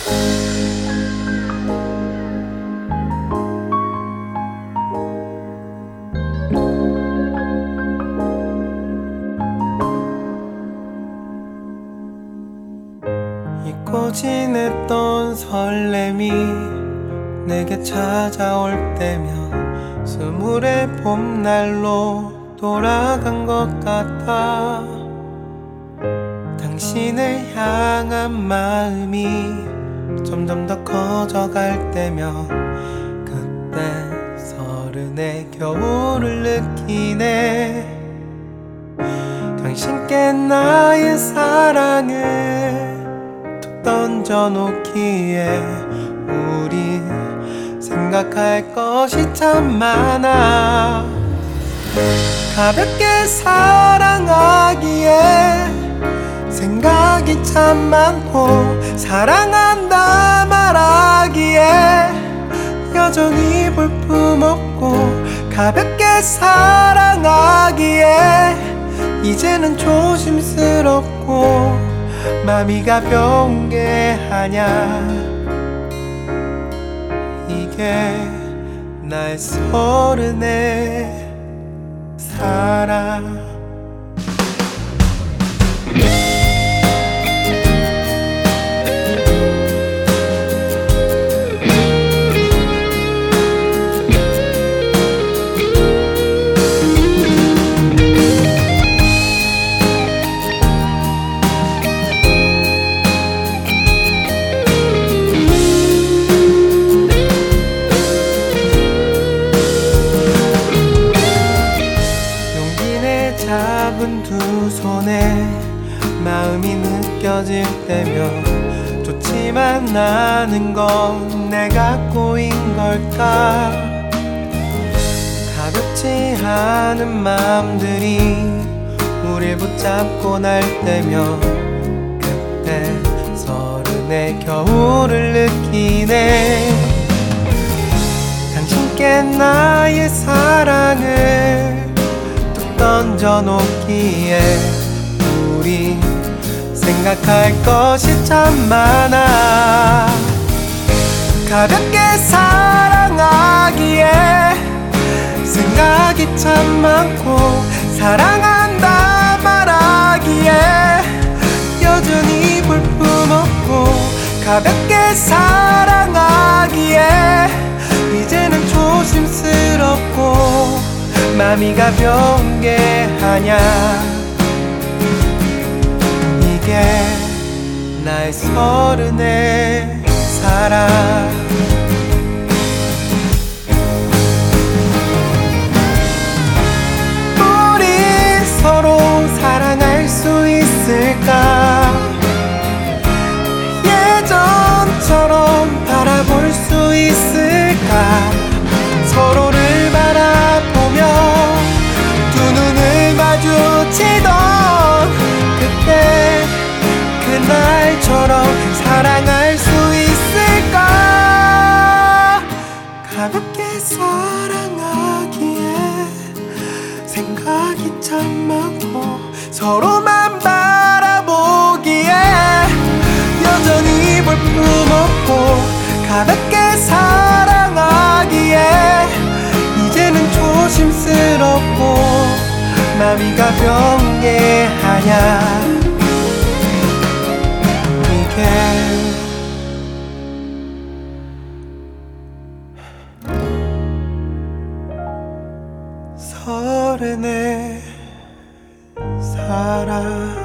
잊고 지냈던 설렘이 내게 찾아올 때면 스물의 봄날로 돌아간 것 같아. 당신을 향한 마음이 점점 더 커져갈 때면 그때 서른의 겨울을 느끼네. 당신께 나의 사랑을 툭 던져놓기에 우리 생각할 것이 참 많아. 가볍게 사랑하기에 생각이 참 많고, 사랑한다 말하기에 여전히 볼품없고, 가볍게 사랑하기에 이제는 조심스럽고, 맘이 가벼운 게 아냐. 이게 나의 서른의 사랑. 작은 두 손에 마음이 느껴질 때면 좋지만 나는 건 내가 꼬인 걸까. 가볍지 않은 마음들이 우릴 붙잡고 날 때면 그때 서른의 겨울을 느끼네. 당신께 나의 사랑을 던져놓기에 우리 생각할 것이 참 많아. 가볍게 사랑하기에 생각이 참 많고, 사랑한다 말하기에 여전히 볼품없고, 가볍게 사랑하기에 이제는 조심스럽고, 맘이 가벼운 게 아냐. 이게 나의 서른의 사랑. 우리 서로 사랑할 수 있을까? 예전처럼 바라볼 수 있을까? 서로를 바라보며 두 눈을 마주치던 그때 그날처럼 사랑할 수 있을까? 가볍게 사랑하기에 생각이 참 많고, 서로만 바라보기에 여전히 볼품없고, 가볍게 사랑하기에 이제는 조심스럽고, 맘이 가벼운 게 아냐. 이게 서른의 사랑.